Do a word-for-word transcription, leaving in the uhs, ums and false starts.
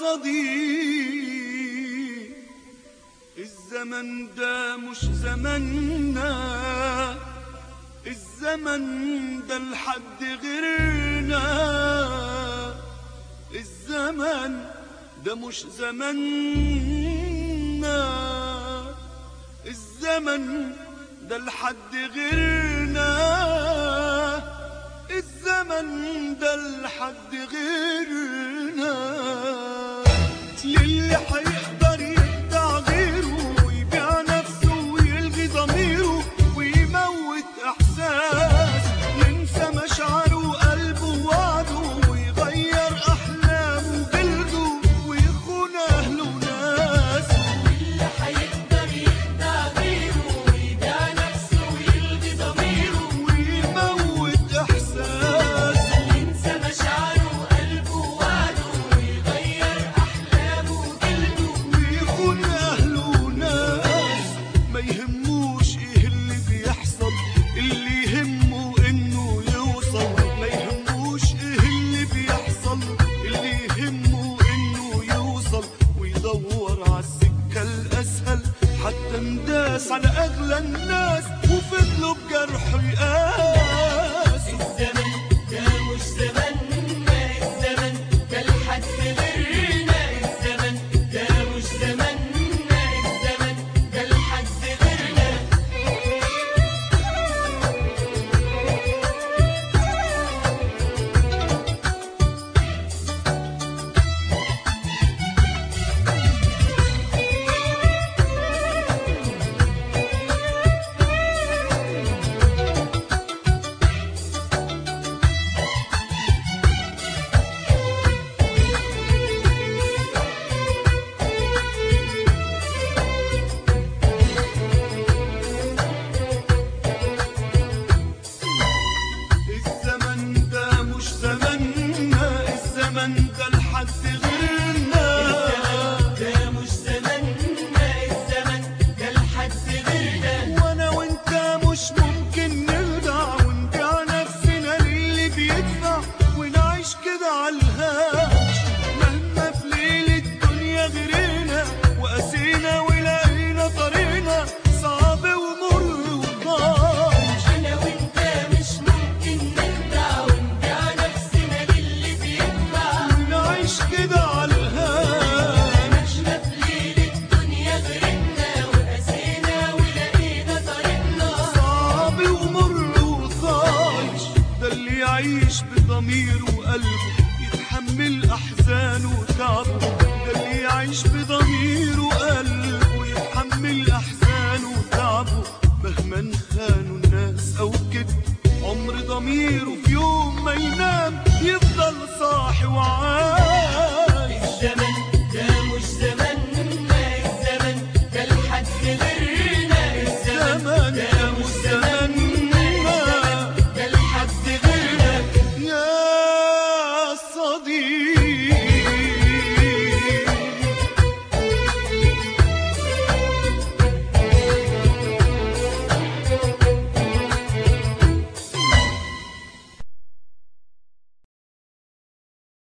صديق، الزمن ده مش زمننا، الزمن ده لحد غيرنا، الزمن ده مش زمننا، الزمن ده لحد غيرنا، الزمن ده لحد غيرنا. للي هيقدر يخدع غيره ويبيع نفسه ويلغي ضميره ويموت احساس، ينسى مشاعره وقلبه ووعده ويغير احلامه وجلده ويخون اهله وناس. اللي هيقدر يخدع غيره ويبيع نفسه ويلغي ضميره ويموت احساس، ينسى مشاعره وقلبه ووعده ويغير احلامه وجلده ويخون اهله وناس. ما يهموش ايه اللي بيحصل، اللي يهمه انه يوصل. ما يهموش ايه اللي بيحصل، اللي يهمه انه يوصل ويدور عالسكة الاسهل. حتى انداس على اغلى الناس وفضلوا بجرحه يقاس. الزمن ده مش زمننا، الزمن ده لحد غيرنا، الزمن ده مش زمننا، الزمن ده لحد غيرنا. الزمن ده مش زمننا، الزمن ده لحد غيرنا، ده مش زمننا، الزمن ده لحد غيرنا. وانا وانت مش ممكن نرجع ونبيع نفسنا للي بيدفع ونعيش كده عالهاش. مهما في ليل الدنيا غيرنا وقاسينا ولقينا طريقنا صعب ومر وضايع. انا وانت مش ممكن نخدع ونبيع نفسنا للي بيدفع ونعيش كده عالهاش. مشنا في ليل الدنيا غيرنا وقاسينا ولقينا طريقنا. صعب ومر وطايش. ده اللي يعيش بضميره وقلبه يتحمل احزانه وتعبه، ده اللي يعيش بضميره وقلبه يتحمل احزانه وتعبه. مهما خانوا الناس او كده عمر ضميره في يوم ما ينام يفضل صاحي وعايش. الزمن ده مش زمننا، الزمن ده لحد غيرنا، الزمن ده مش زمننا، ده لحد غيرنا. يا صديق.